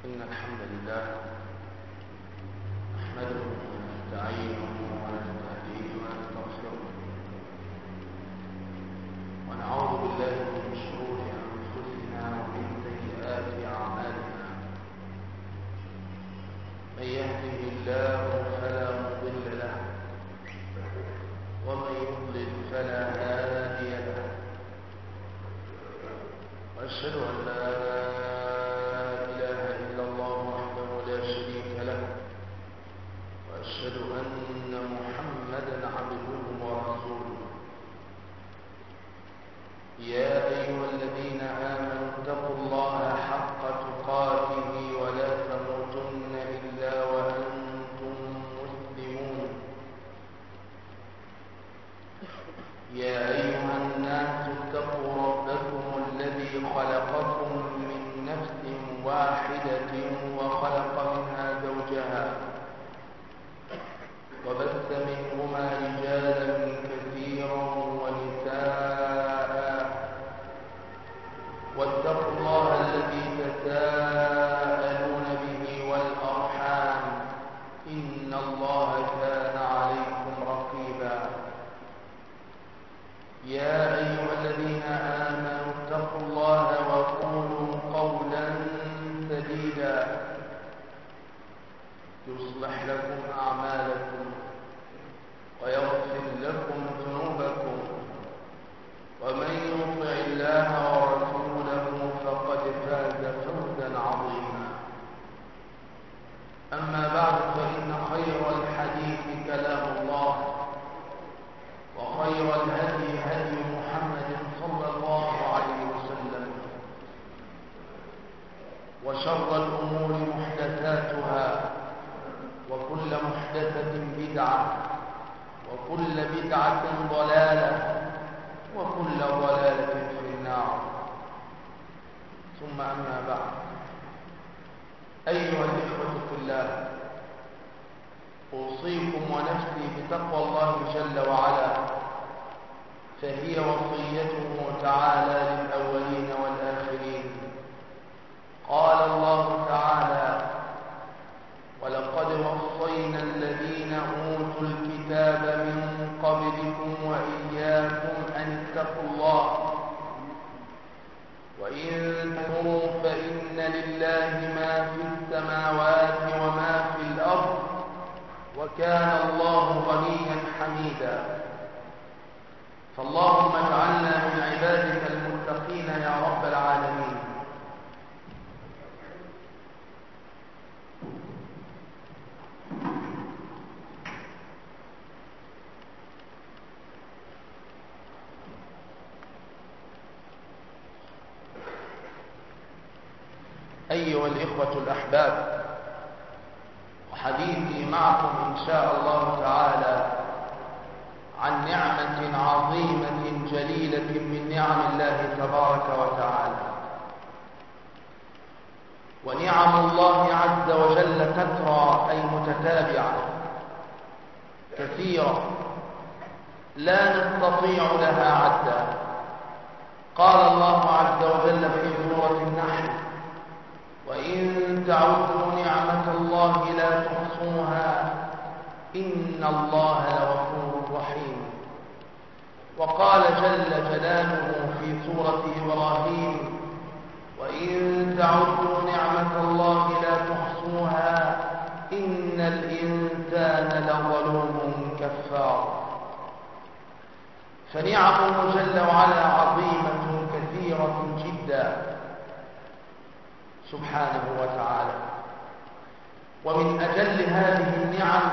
إن الحمد لله نحمده ونستعينه ونستهديه ونستغفره ونعوذ بالله من شرور أنفسنا ومن سيئات أعمالنا. من يهده الله فلا مضل له ومن يضلل فلا هادي له، وأشهد أن لا إله إلا الله وحده لا شريك له، وأشهد أن محمدا عبده ورسوله. يا أيها الذين آمنوا اتقوا الله حق تقاته ولا تموتن إلا وأنتم مسلمون. يا أيها الناس اتقوا ربكم الذي خلقكم من نفس واحدة وخلق منها زوجها وبث منهما رجالا كثيرا ونساء، واتقوا الله الذي تساءلون به والأرحام إن الله كان عليكم رقيبا. يا أيها الذين آمنوا اتقوا الله وقولوا قولا سديدا يصلح لكم أعمالكم ويغفر لكم ذنوبكم، ومن يطع الله ورسوله فقد فاز فوزا عظيما. أما بعد، فإن خير الحديث كلام الله، وخير الهدي هدي محمد صلى الله عليه وسلم، وشر الأمور محدثاتها، وكل محدثة بدعة، وكل بدعة ضلالة، وكل ضلالة في النار. ثم أما بعد، أيها الإخوة في الله، أوصيكم ونفسي بتقوى الله جل وعلا، فهي وصيته تعالى للأولين والآخرين. قال الله تعالى: ولقد وصينا الذين أوتوا الكتاب من قبلكم وإياكم أن اتقوا الله، وإن تكفروا فإن لله ما في السماوات وما في الأرض، وكان الله غنيا حميدا. فاللهم اجعلنا من عبادك المتقين يا رب العالمين. أيها الإخوة الأحباب، وحديثي معكم إن شاء الله تعالى عن نعمة عظيمة جليلة من نعم الله تبارك وتعالى. ونعم الله عز وجل تترى أي متتابعة كثيرة لا نستطيع لها عدا. قال الله عز وجل في سورة النحل: وإن تعدوا نعمة الله لا تحصوها إن الله لغفور رحيم. وقال جل جلاله في سورة إبراهيم: وإن تعدوا نعمة الله لا تحصوها إن الإنسان لظلوم كفار. فنعمه جل وعلا عظيمة كثيرة جدا سبحانه وتعالى. ومن أجل هذه النعم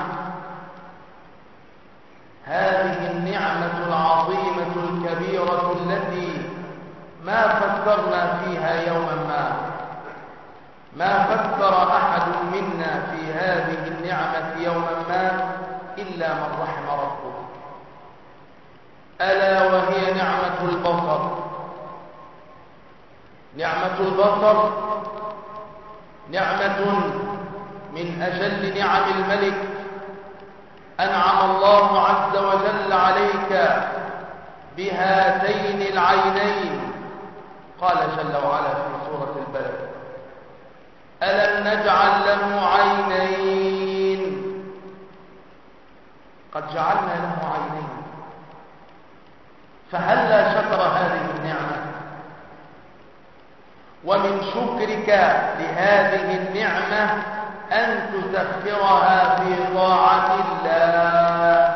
هذه النعمة العظيمة الكبيرة التي ما فكرنا فيها يوما ما فكر أحد منا في هذه النعمة يوما ما إلا من رحم ربه، ألا وهي نعمة البصر. نعمة البصر نعمة من أجل نعم الملك أنعم الله عز وجل عليك بهاتين العينين. قال جل وعلا في سورة البلد: ألم ومن شكرك لهذه النعمة أن تسخرها في طاعة الله،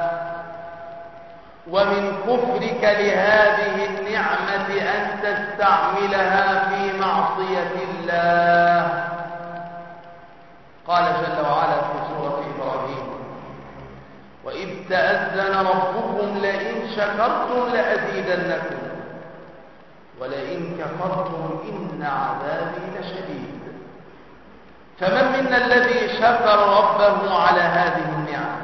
ومن كفرك لهذه النعمة أن تستعملها في معصية الله. قال جل وعلا في سورة إبراهيم: وإذ تأذن ربكم لئن شكرتم لأزيدنكم ولئن كفرتم إن عذابي لشديد. فمن منا الذي شكر ربه على هذه النعم؟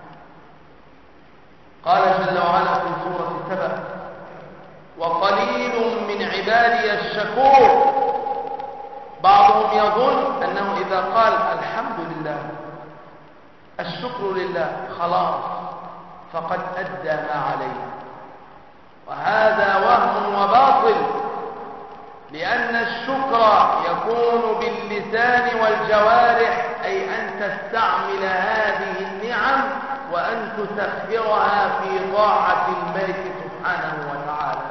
قال جل وعلا في سورة سبأ: وقليل من عبادي الشكور. بعضهم يظن أنه إذا قال الحمد لله الشكر لله خلاص فقد أدى ما عليه، وهذا وهم وباطل، لأن الشكر يكون باللسان والجوارح، أي أن تستعمل هذه النعم وأن تسخرها في طاعة الملك سبحانه وتعالى.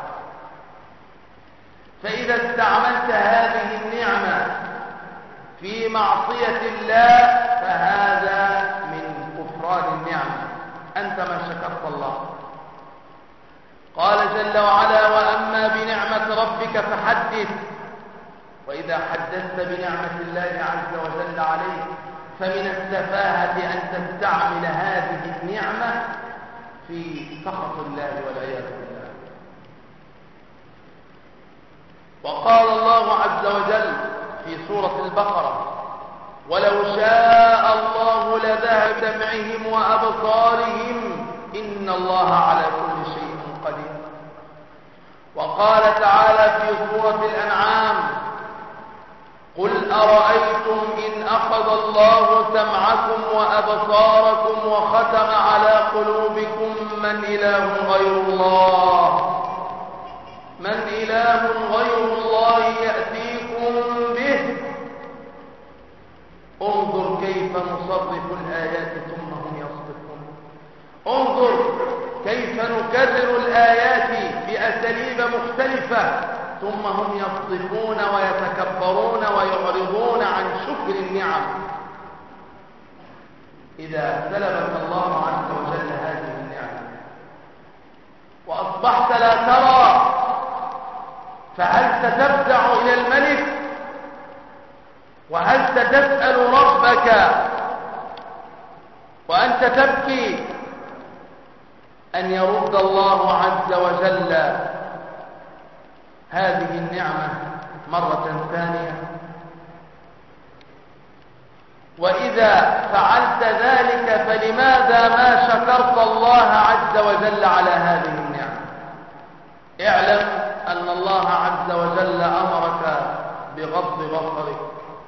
فإذا استعملت هذه النعمة في معصية الله فهذا من كفران النعمة، أنت ما شكرت الله. قال جل وعلا: وأما بنعمة ربك فحدث. وإذا حدثت بنعمة الله عز وجل عليك فمن السفاهة أن تستعمل هذه النعمة في سخط الله والعياذ بالله. وقال الله عز وجل في سورة البقرة: ولو شاء الله لذهب بسمعهم وأبصارهم إن الله على كل شيء قدير. وقال تعالى في سورة الأنعام: قل أرأيتم إن أخذ الله سمعكم وأبصاركم وختم على قلوبكم من إله غير الله يأتيكم به انظر كيف نصرف الآيات ثم هم يصدقون. انظر كيف نكرر الآيات بأساليب مختلفة ثم هم يصدقون ويتكبرون ويعرضون عن شكر النعم. إذا سلبك الله عز وجل هذه النعمة وأصبحت لا ترى، فهل ستفزع إلى الملك؟ وهل ستسأل ربك وأنت تبكي أن يرد الله عز وجل هذه النعمة مرة ثانية؟ وإذا فعلت ذلك فلماذا ما شكرت الله عز وجل على هذه النعمة؟ اعلم أن الله عز وجل أمرك بغض بصرك،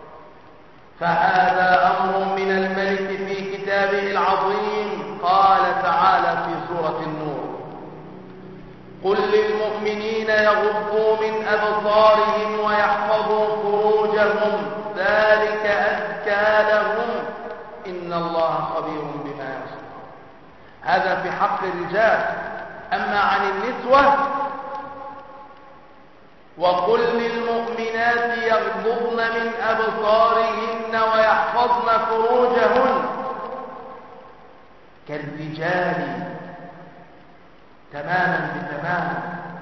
فهذا أمر من الملك في كتابه العظيم. قال تعالى في سورة النور: قل للمؤمنين يغضوا من أبصارهم ويحفظوا فروجهم ذلك أزكى لهم إن الله خبير بما يصنعون. هذا في حق الرجال. أما عن النسوة: وقل للمؤمنات يغضضن من أبصارهن ويحفظن فروجهن كالرجال تماما بتمام.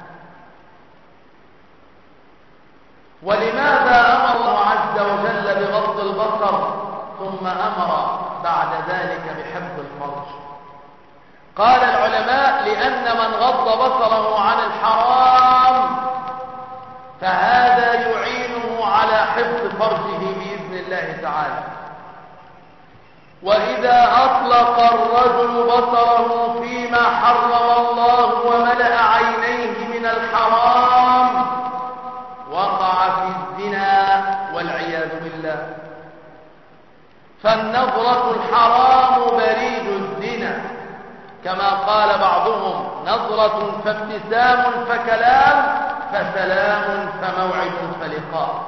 ولماذا أمر الله عز وجل بغض البصر ثم أمر بعد ذلك بحفظ الفرج؟ قال العلماء: لأن من غض بصره عن الحرام فهذا يعينه على حفظ فرجه بإذن الله تعالى. وإذا أطلق الرجل بصره فيما حرم الله وملأ عينيه من الحرام وقع في الزنا والعياذ بالله. فالنظرة الحرام بريد الزنا، كما قال بعضهم: نظرة فابتسام فكلام فسلام فموعد فلقاء.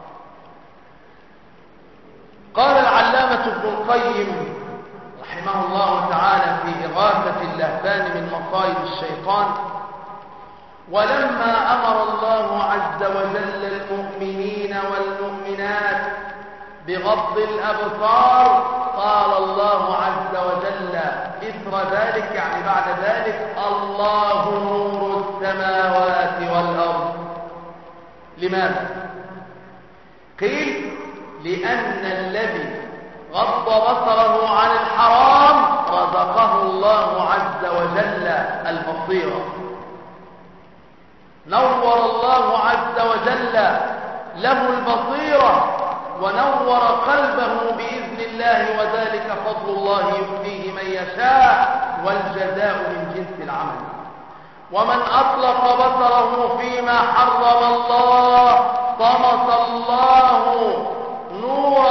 قال العلامة ابن القيم رحمه الله تعالى في إغاثة اللهفان من مصائد الشيطان: ولما أمر الله عز وجل المؤمنين والمؤمنات بغض الأبصار قال الله عز وجل إثر ذلك، يعني بعد ذلك: الله نور السماوات والأرض. لماذا؟ قيل: لأن الذي غض بصره عن الحرام رزقه الله عز وجل البصيرة، نور الله عز وجل له البصيرة ونور قلبه بإذن الله، وذلك فضل الله يؤتيه من يشاء، والجزاء من جنس العمل. ومن أطلق بصره فيما حرم الله طمس الله نور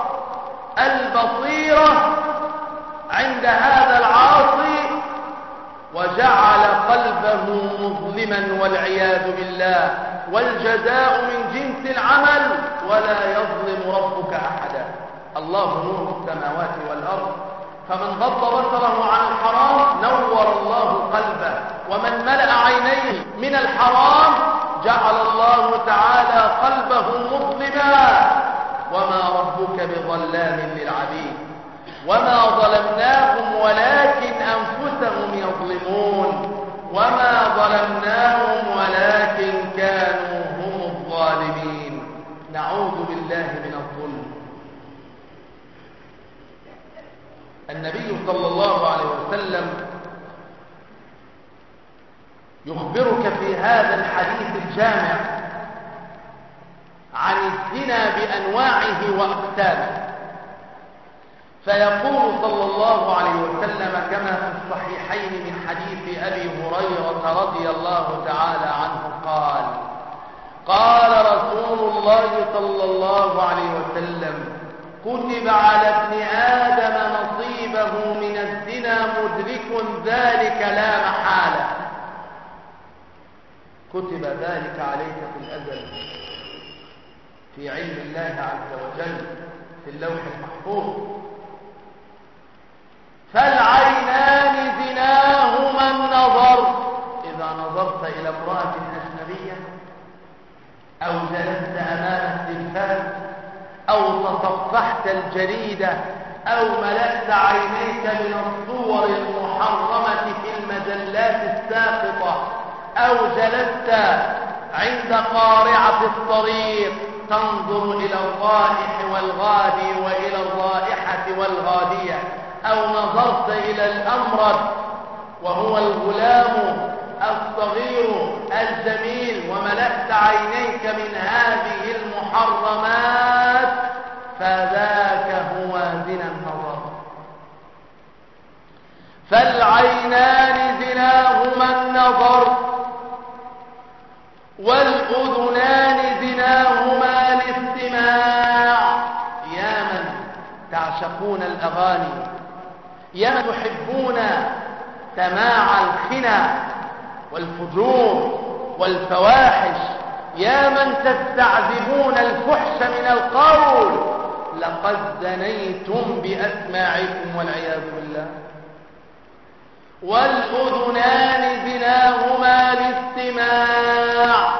البصيرة عند هذا العاصي وجعل قلبه مظلما والعياذ بالله. والجزاء من جنس العمل ولا يظلم ربك أحدا. الله نور السماوات والأرض، فمن غض بصره عن الحرام نور الله قلبه، ومن ملأ عينيه من الحرام جعل الله تعالى قلبه مظلما. وما ربك بظلام للعبيد، وما ظلمناهم ولكن أنفسهم يظلمون، وما ظلمناهم ولكن كانوا هم الظالمين. نعوذ بالله من الظلم. النبي صلى الله عليه وسلم يخبرك في هذا الحديث الجامع عن الزنا بأنواعه وأقسامه، فيقول صلى الله عليه وسلم كما في الصحيحين من حديث أبي هريرة رضي الله تعالى عنه قال: قال رسول الله صلى الله عليه وسلم: كتب على ابن آدم نصيبه من الزنا مدرك ذلك لا محالة. كتب ذلك عليك في الأزل في علم الله عز وجل في اللوح المحفوظ. فالعينان زناهما النظر، إذا نظرت إلى امرأة أجنبية أو جلست أمام التلفاز أو تصفحت الجريدة أو ملأت عينيك من الصور المحرمة في المجلات الساقطة أو جلست عند قارعة الطريق تنظر إلى الرائح والغادي وإلى الرائحة والغادية، أو نظرت إلى الأمرد وهو الغلام الصغير الجميل وملأت عينيك من هذه المحرمات، فذاك هو زنا النظر. فالعينان زناهما النظر، والأذنان زناهما الاستماع. يا من تعشقون الأغاني، يا من تحبون سماع الخنا والفجور والفواحش، يا من تستعذبون الفحش من القول، لقد زنيتم بأسماعكم والعياذ بالله. والأذنان زناهما الاستماع،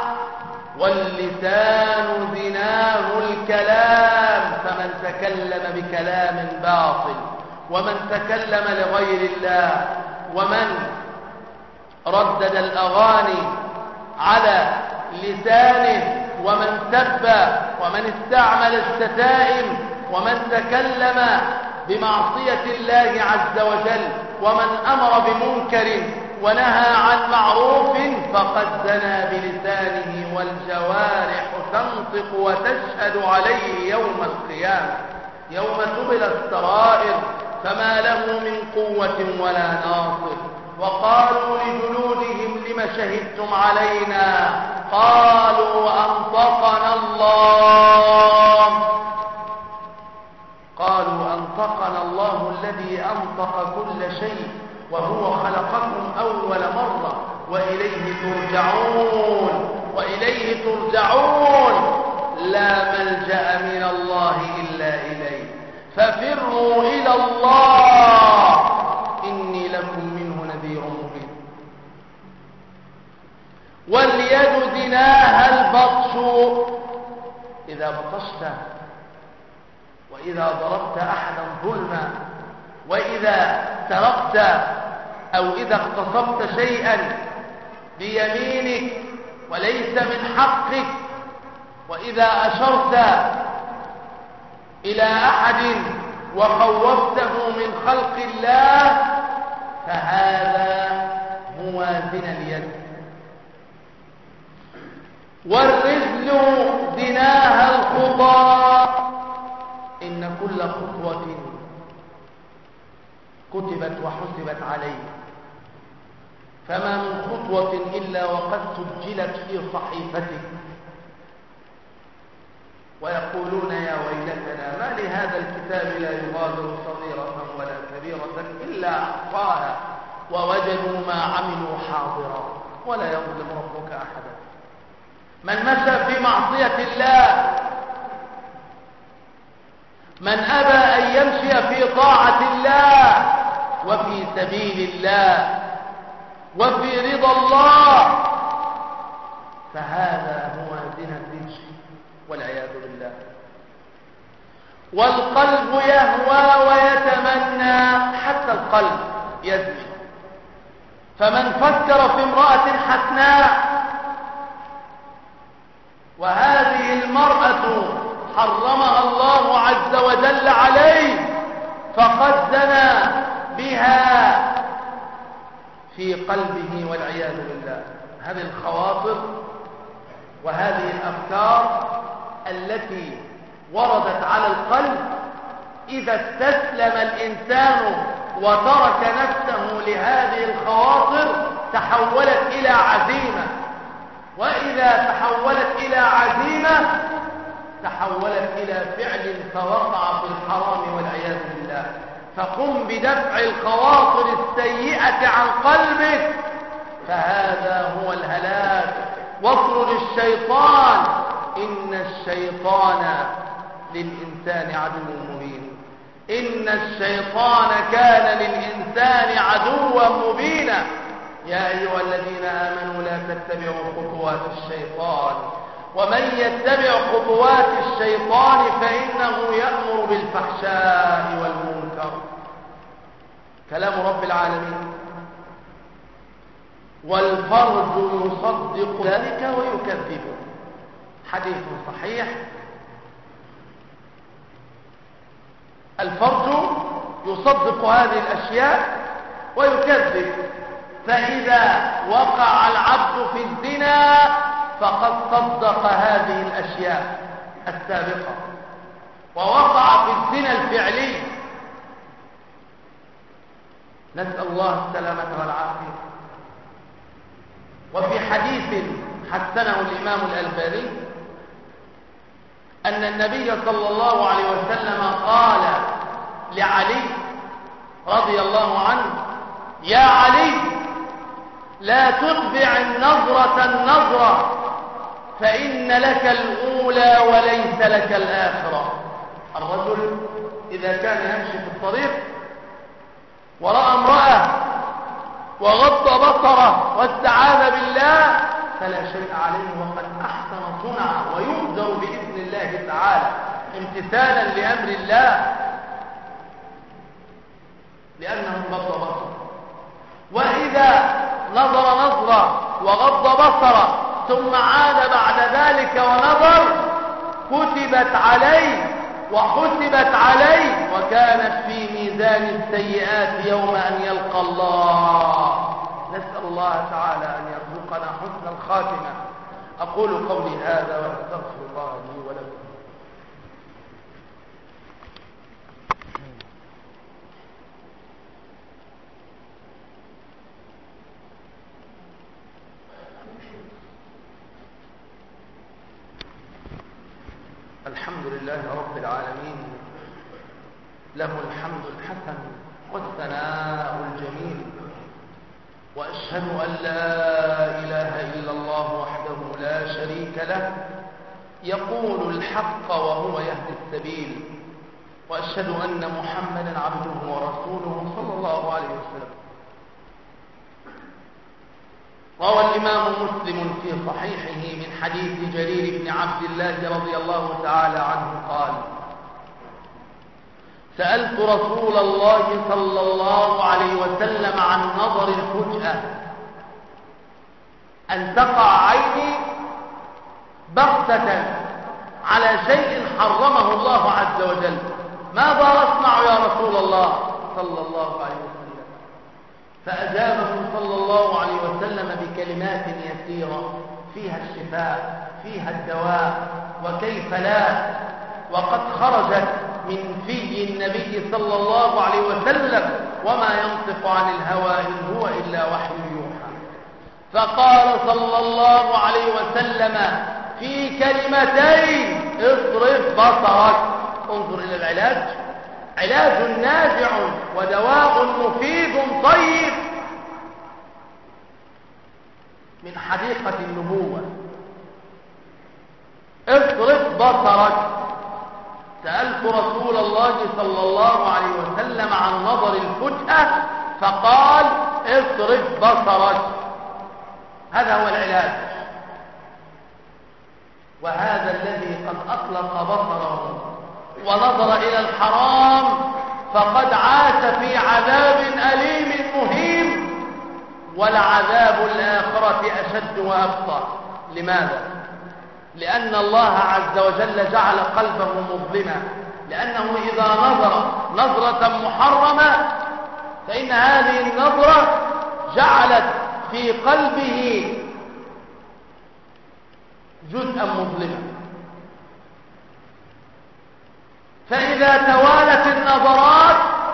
واللسان زناه الكلام، فمن تكلم بكلام باطل ومن تكلم لغير الله ومن ردد الأغاني على لسانه ومن سب ومن استعمل الشتائم ومن تكلم بمعصية الله عز وجل ومن أمر بمنكر ونهى عن معروف فقد زنى بلسانه، والجوارح تنطق وتشهد عليه يوم القيامة يوم تبلى السرائر، فما له من قوة ولا ناصر. وقالوا لجلودهم لم شهدتم علينا؟ قالوا أنطقنا الله. قالوا أنطقنا الله الذي أنطق كل شيء وهو خلقكم أول مرة وإليه ترجعون. وإليه ترجعون، لا ملجأ من الله إلا إليه، ففروا إلى الله إني لكم منه نذير مبين. واليد زناها البطش، إذا بطشت وإذا ضربت أحدا ظلما وإذا سرقت أو إذا اغتصبت شيئا بيمينك وليس من حقك، وإذا أشرت إلى أحد وخوفته من خلق الله، فهذا هو زنا اليد. والرجل زناها الخطى، إن كل خطوة كتبت وحسبت عليه، فما من خطوة إلا وقد سجلت في صحيفتك. ويقولون يا ويلتنا ما لهذا الكتاب لا يغادر صغيرة ولا كبيرة إلا أحصاها ووجدوا ما عملوا حاضرا ولا يظلم ربك أحدا. من مشى في معصية الله، من أبى أن يمشي في طاعة الله وفي سبيل الله وفي رضا الله، فهذا هو زنا الرجل والعياذ بالله. والقلب يهوى ويتمنى، حتى القلب يزني. فمن فكر في امرأة حسناء وهذه المرأة حرمها الله عز وجل عليه، فقد زنى بها في قلبه والعياذ بالله. هذه الخواطر وهذه الأفكار التي وردت على القلب، إذا استسلم الإنسان وترك نفسه لهذه الخواطر تحولت إلى عزيمة، وإذا تحولت إلى عزيمة تحولت إلى فعل فوقع في الحرام والعياذ بالله. فقم بدفع الخواطر السيئة عن قلبك، فهذا هو الهلاك. واطرد الشيطان، إن الشيطان للإنسان عدو مبين. إن الشيطان كان للإنسان عدوا مبينا. يا أيها الذين آمنوا لا تتبعوا خطوات الشيطان، ومن يتبع خطوات الشيطان فإنه يأمر بالفحشاء والمنكر. كلام رب العالمين. والفرج يصدق ذلك ويكذبه، حديث صحيح. الفرج يصدق هذه الأشياء ويكذب، فإذا وقع العبد في الزنا فقد صدق هذه الأشياء السابقة ووقع في الزنا الفعلي. نسأل الله السلامة والعافية. وفي حديث حسنه الإمام الألباني أن النبي صلى الله عليه وسلم قال لعلي رضي الله عنه: يا علي، لا تتبع النظرة النظرة، فإن لك الأولى وليس لك الآخرة. الرجل إذا كان يمشي في الطريق ورأى امرأة وغض بصره واستعاذ بالله فلا شيء عليه وقد أحسن صنعه، ويؤجر بإذن الله تعالى امتثالا لأمر الله، لأنه غض بصره. وإذا نظر نظرة وغض بصره ثم عاد بعد ذلك ونظر كتبت عليه وحسبت عليه وكانت في ميزان السيئات يوم أن يلقى الله. نسأل الله تعالى أن يرزقنا حسن الخاتمة. أقول قولي هذا وأستغفر الله لي ولكم. الحمد لله رب العالمين، له الحمد الحسن والثناء الجميل، وأشهد أن لا إله إلا الله وحده لا شريك له يقول الحق وهو يهدي السبيل، وأشهد أن محمدا عبده ورسوله صلى الله عليه وسلم. روى الإمام مسلم في صحيحه من حديث جرير بن عبد الله رضي الله تعالى عنه قال: سألت رسول الله صلى الله عليه وسلم عن نظر الفجأة أن تقع عيني بغتة على شيء حرمه الله عز وجل، ماذا أصنع يا رسول الله صلى الله عليه وسلم؟ فأجابه صلى الله عليه وسلم بكلمات يسيرة فيها الشفاء فيها الدواء، وكيف لا، وقد خرجت من في النبي صلى الله عليه وسلم وما ينطق عن الهوى إن هو إلا وحي يوحى. فقال صلى الله عليه وسلم في كلمتين: اصرف بصرك. انظر إلى العلاج، علاج نافع ودواء مفيد طيب من حديقة النبوة. اصرف بصرك. سألت رسول الله صلى الله عليه وسلم عن نظر الفجأة فقال: اصرف بصرك. هذا هو العلاج، وهذا الذي قد أطلق بصره ونظر إلى الحرام فقد عاش في عذاب أليم مهين، ولعذاب الآخرة أشد وأبقى. لماذا؟ لأن الله عز وجل جعل قلبه مظلما، لأنه إذا نظر نظرة محرمة فإن هذه النظرة جعلت في قلبه جزءا مظلما. فإذا توالت النظرات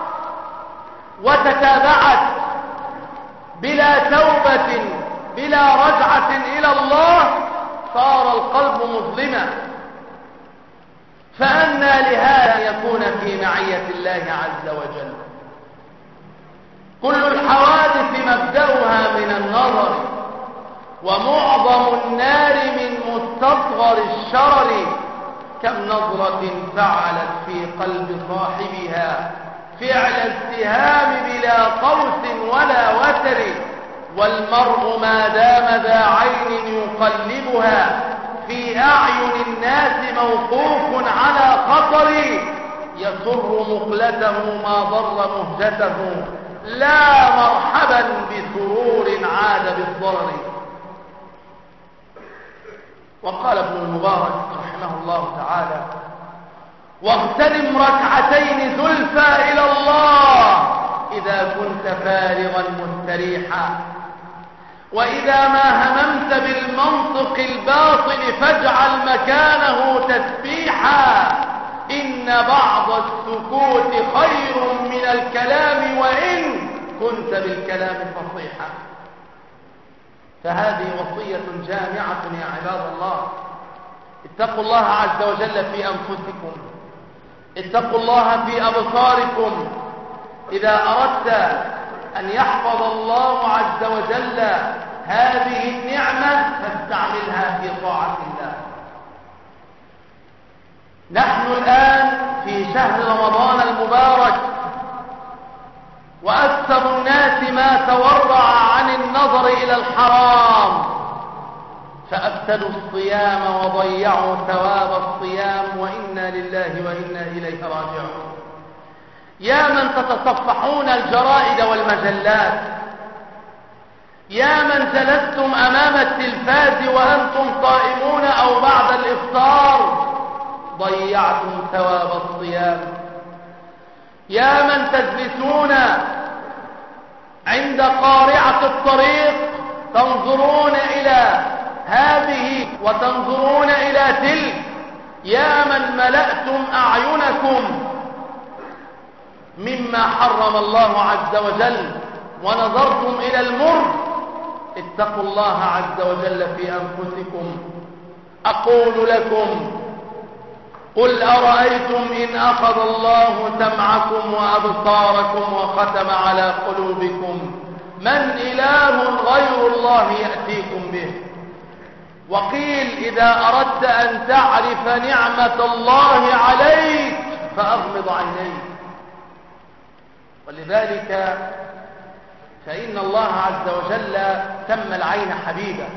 وتتابعت بلا توبة بلا رجعة إلى الله صار القلب مظلما. فأنى لهذا يكون في معية الله عز وجل؟ كل الحوادث مبدأها من النظر، ومعظم النار من مستصغر الشرر. كم نظرة فعلت في قلب صاحبها فعل السهام بلا قوس ولا وتر، والمرء ما دام ذا عين يقلبها في أعين الناس موقوف على خطر، يسر مقلته ما ضر مهجته، لا مرحبا بسرور عاد بالضرر. وقال ابن المبارك رحمه الله تعالى: واغتنم ركعتين زلفى إلى الله إذا كنت فارغا مستريحا، وإذا ما هممت بالمنطق الباطل فاجعل مكانه تسبيحا، إن بعض السكوت خير من الكلام وإن كنت بالكلام فصيحا. فهذه وصية جامعة يا عباد الله. اتقوا الله عز وجل في أنفسكم، اتقوا الله في أبصاركم. إذا أردت أن يحفظ الله عز وجل هذه النعمة فاستعملها في طاعة الله. نحن الآن في شهر رمضان المبارك، وأكثر الناس ما تورع عن النظر إلى الحرام فأفسدوا الصيام وضيعوا ثواب الصيام، وإنا لله وإنا إليه راجعون. يا من تتصفحون الجرائد والمجلات، يا من جلستم أمام التلفاز وأنتم صائمون أو بعد الإفطار، ضيعتم ثواب الصيام. يا من تجلسون عند قارعة الطريق تنظرون إلى هذه وتنظرون إلى تلك، يا من ملأتم أعينكم مما حرم الله عز وجل ونظرتم إلى المر، اتقوا الله عز وجل في أنفسكم. أقول لكم: قل أرأيتم إن أخذ الله سمعكم وأبصاركم وختم على قلوبكم من إله غير الله يأتيكم به. وقيل: إذا أردت أن تعرف نعمة الله عليك فأغمض عينيك. ولذلك فإن الله عز وجل سمى العين حبيبة،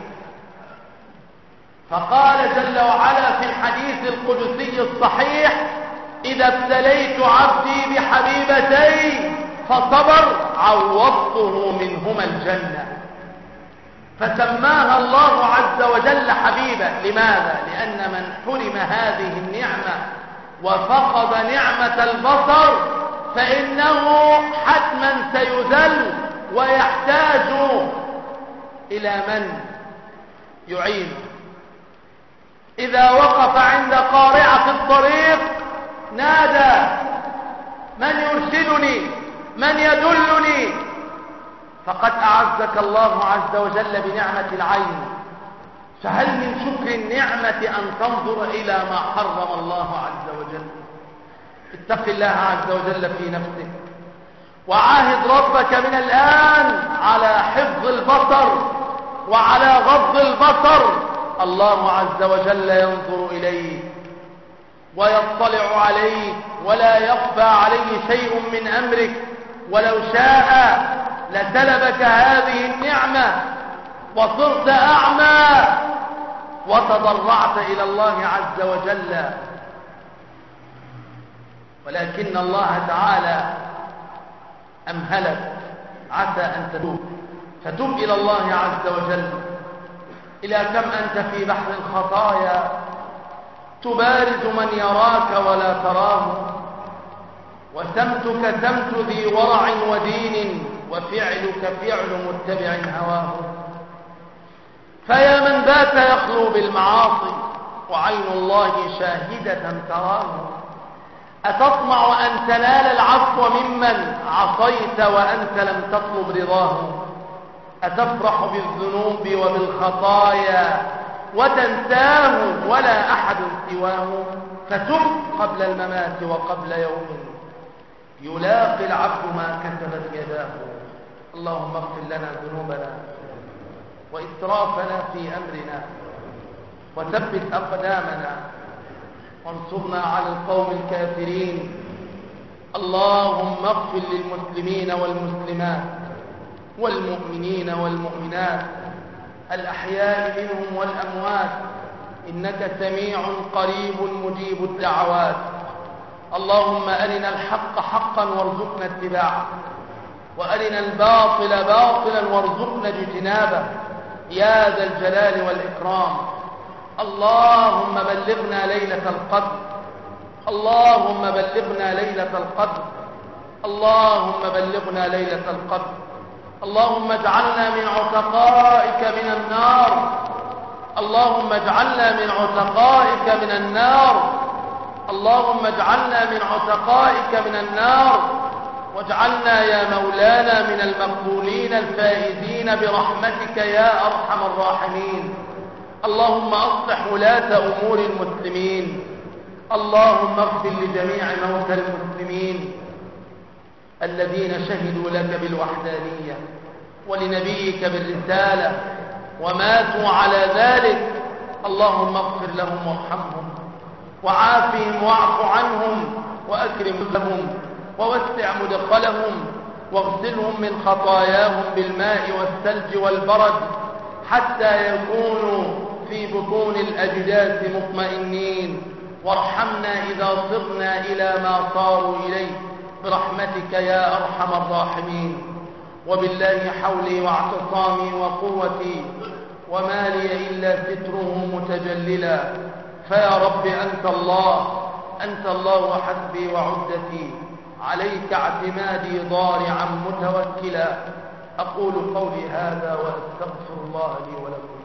فقال جل وعلا في الحديث القدسي الصحيح: إذا ابتليت عبدي بحبيبتين فصبر عوضته منهما الجنة. فسماها الله عز وجل حبيبة. لماذا؟ لأن من حرم هذه النعمة وفقد نعمة البصر فإنه حتما سيذل ويحتاج إلى من يعين. إذا وقف عند قارعة الطريق نادى: من يرشدني؟ من يدلني؟ فقد أعزك الله عز وجل بنعمة العين، فهل من شكر النعمة أن تنظر إلى ما حرم الله عز وجل؟ اتق الله عز وجل في نفسك، وعاهد ربك من الآن على حفظ البصر وعلى غض البصر. الله عز وجل ينظر إليك ويطلع عليك ولا يخفى عليه شيء من أمرك، ولو شاء لسلبك هذه النعمة وصرت أعمى وتضرعت إلى الله عز وجل، ولكن الله تعالى أمهلك عسى أن تتوب، فتب إلى الله عز وجل. إلى كم أنت في بحر الخطايا تبارز من يراك ولا تراه، وسمتك سمت ذي ورع ودين، وفعلك فعل متبع هواه. فيا من بات يخلو بالمعاصي وعين الله شاهدة تراه، أتطمع أن تنال العفو ممن عصيت وأنت لم تطلب رضاه؟ أتفرح بالذنوب وبالخطايا وتنساه ولا أحد سواه؟ فتب قبل الممات وقبل يوم يلاقي العبد ما كسبت يداه. اللهم اغفر لنا ذنوبنا وإسرافنا في أمرنا وثبت أقدامنا وانصرنا على القوم الكافرين. اللهم اغفر للمسلمين والمسلمات والمؤمنين والمؤمنات الأحياء منهم والأموات، إنك سميع قريب مجيب الدعوات. اللهم أرنا الحق حقا وارزقنا اتباعه، وأرنا الباطل باطلا وارزقنا اجتنابه يا ذا الجلال والإكرام. اللهم بلغنا ليلة القدر، اللهم بلغنا ليلة القدر، اللهم بلغنا ليلة القدر. اللهم اجعلنا من عتقائك من النار، اللهم اجعلنا من عتقائك من النار، اللهم اجعلنا من عتقائك من النار، واجعلنا يا مولانا من المقبولين الفائزين برحمتك يا أرحم الراحمين. اللهم أصلح ولاة أمور المسلمين، اللهم اغفر لجميع موتى المسلمين الذين شهدوا لك بالوحدانية ولنبيك بالرسالة وماتوا على ذلك. اللهم اغفر لهم وارحمهم وعافهم واعف عنهم وأكرم لهم ووسع مدخلهم واغسلهم من خطاياهم بالماء والثلج والبرد حتى يكونوا في بطون الأجداث مطمئنين. وارحمنا إذا صرنا إلى ما صاروا إليه برحمتك يا أرحم الراحمين. وبالله حولي واعتصامي وقوتي وما لي إلا ستره متجللا. فيا رب أنت الله، أنت الله وحسبي وعدتي، عليك اعتمادي ضارعا متوكلا. أقول قولي هذا وأستغفر الله لي ولكم.